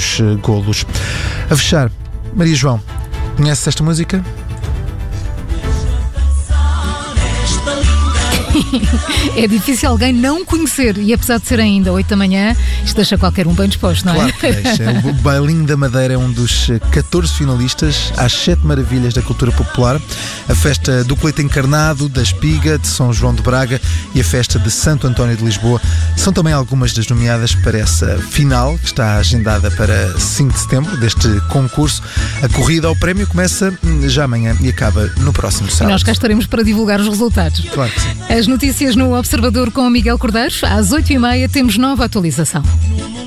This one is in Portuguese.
dos golos. A fechar, Maria João, conheces esta música? É difícil alguém não conhecer, e apesar de ser ainda 8 da manhã, isto deixa qualquer um bem disposto, não é? Claro que deixa. O Bailinho da Madeira é um dos 14 finalistas às 7 maravilhas da cultura popular. A festa do Coleto Encarnado, da Espiga, de São João de Braga e a festa de Santo António de Lisboa são também algumas das nomeadas para essa final, que está agendada para 5 de setembro deste concurso. A corrida ao prémio começa já amanhã e acaba no próximo sábado. E nós cá estaremos para divulgar os resultados. Claro que sim. As notícias no Observador com o Miguel Cordeiro. Às 8h30 temos nova atualização.